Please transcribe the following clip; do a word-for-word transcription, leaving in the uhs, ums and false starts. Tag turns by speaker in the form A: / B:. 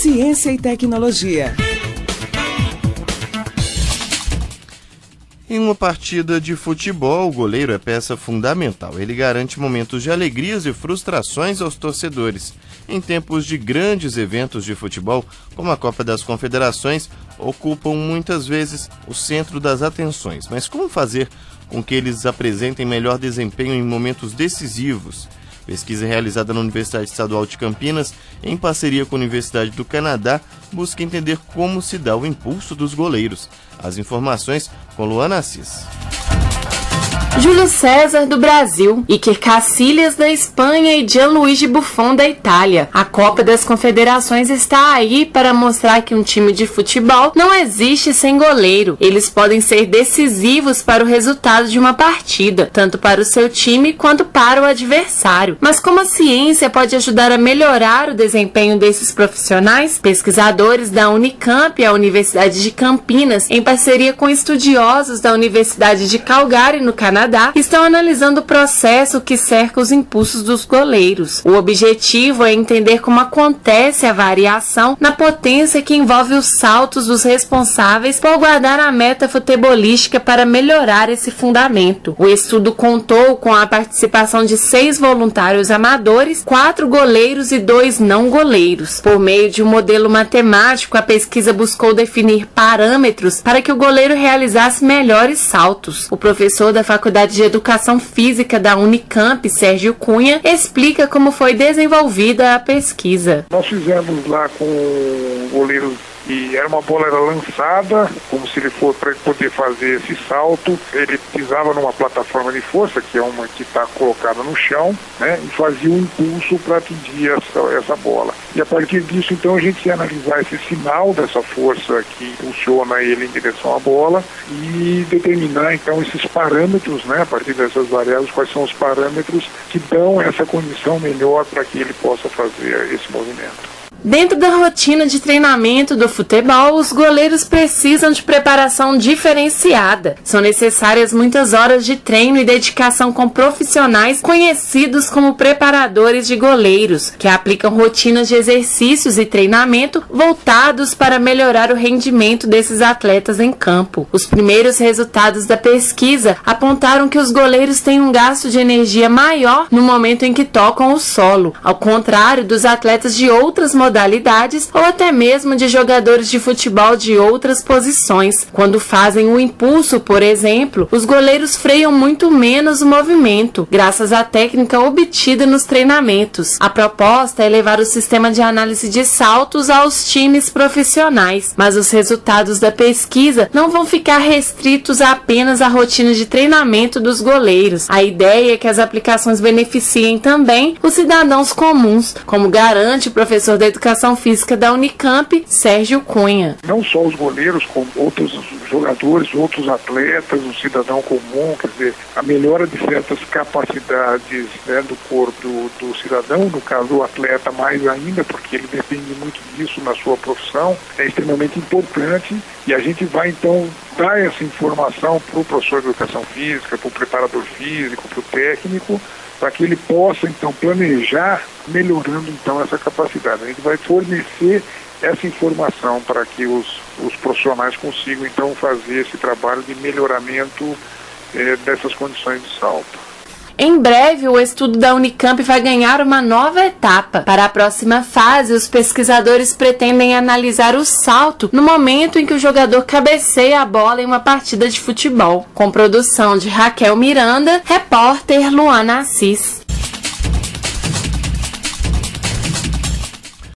A: Ciência e tecnologia.
B: Em uma partida de futebol, o goleiro é peça fundamental. Ele garante momentos de alegrias e frustrações aos torcedores. Em tempos de grandes eventos de futebol, como a Copa das Confederações, ocupam muitas vezes o centro das atenções. Mas como fazer com que eles apresentem melhor desempenho em momentos decisivos? Pesquisa realizada na Universidade Estadual de Campinas, em parceria com a Universidade do Canadá, busca entender como se dá o impulso dos goleiros. As informações com Luana Assis.
C: Júlio César, do Brasil, Iker Casillas, da Espanha e Gianluigi Buffon, da Itália. A Copa das Confederações está aí para mostrar que um time de futebol não existe sem goleiro. Eles podem ser decisivos para o resultado de uma partida, tanto para o seu time quanto para o adversário. Mas como a ciência pode ajudar a melhorar o desempenho desses profissionais? Pesquisadores da Unicamp e a Universidade de Campinas, em parceria com estudiosos da Universidade de Calgary, no Canadá, estão analisando o processo que cerca os impulsos dos goleiros. O objetivo é entender como acontece a variação na potência que envolve os saltos dos responsáveis por guardar a meta futebolística para melhorar esse fundamento. O estudo contou com a participação de seis voluntários amadores, quatro goleiros e dois não goleiros. Por meio de um modelo matemático, a pesquisa buscou definir parâmetros para que o goleiro realizasse melhores saltos. O professor da Faculdade de Educação Física da Unicamp, Sérgio Cunha, explica como foi desenvolvida a pesquisa.
D: Nós fizemos lá com goleiros e era uma bola era lançada, como se ele for para poder fazer esse salto, ele pisava numa plataforma de força, que é uma que está colocada no chão, né, e fazia um impulso para atingir essa, essa bola. E a partir disso, então, a gente ia analisar esse sinal dessa força que impulsiona ele em direção à bola e determinar, então, esses parâmetros, né, a partir dessas variáveis, quais são os parâmetros que dão essa condição melhor para que ele possa fazer esse movimento.
C: Dentro da rotina de treinamento do futebol, os goleiros precisam de preparação diferenciada. São necessárias muitas horas de treino e dedicação com profissionais conhecidos como preparadores de goleiros, que aplicam rotinas de exercícios e treinamento voltados para melhorar o rendimento desses atletas em campo. Os primeiros resultados da pesquisa apontaram que os goleiros têm um gasto de energia maior no momento em que tocam o solo, ao contrário dos atletas de outras modalidades modalidades ou até mesmo de jogadores de futebol de outras posições. Quando fazem o impulso, por exemplo, os goleiros freiam muito menos o movimento, graças à técnica obtida nos treinamentos. A proposta é levar o sistema de análise de saltos aos times profissionais, mas os resultados da pesquisa não vão ficar restritos apenas à rotina de treinamento dos goleiros. A ideia é que as aplicações beneficiem também os cidadãos comuns, como garante o professor da Educação Física da Unicamp, Sérgio Cunha.
D: Não só os goleiros, como outros jogadores, outros atletas, o cidadão comum, quer dizer, a melhora de certas capacidades, né, do corpo do, do cidadão, no caso do atleta mais ainda, porque ele depende muito disso na sua profissão, é extremamente importante e a gente vai então dar essa informação para o professor de Educação Física, para o preparador físico, para o técnico, para que ele possa, então, planejar, melhorando, então, essa capacidade. A gente vai fornecer essa informação para que os, os profissionais consigam, então, fazer esse trabalho de melhoramento eh, dessas condições de salto.
C: Em breve, o estudo da Unicamp vai ganhar uma nova etapa. Para a próxima fase, os pesquisadores pretendem analisar o salto no momento em que o jogador cabeceia a bola em uma partida de futebol. Com produção de Raquel Miranda, repórter Luana Assis.